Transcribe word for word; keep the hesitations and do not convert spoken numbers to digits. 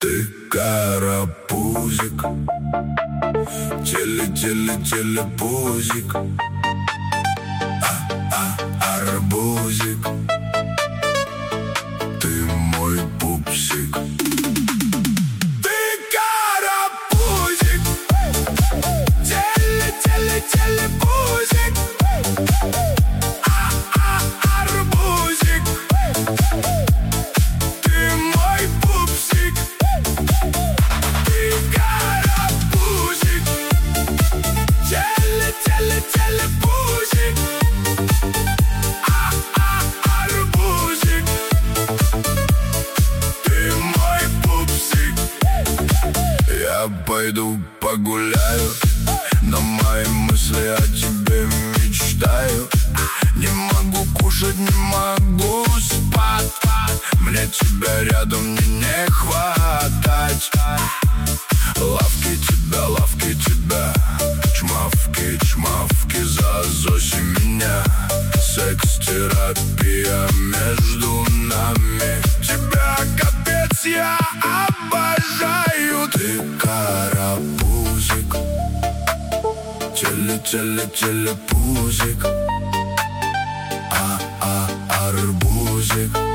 Ты карапузик, теле-теле-телепузик, а-а-арбузик, ты мой пупсик. Ты карапузик, теле-теле-телепузик, а-а-арбузик, ты мой пупсик. Ты карапузик, теле-теле-телепузик, а-а-арбузик, ты мой пупсик. Я пойду погуляю, но мои мысли о тебе мечтаю. Не могу кушать, не могу спать, мне тебя рядом не, не хватать. Лавки тебя, лавки тебя, чмавки, чмавки, зазоси меня. Секс-терапия между нами, тебя капец я обожаю. Ты карапузик, теле-теле-телепузик, а-а-арбузик.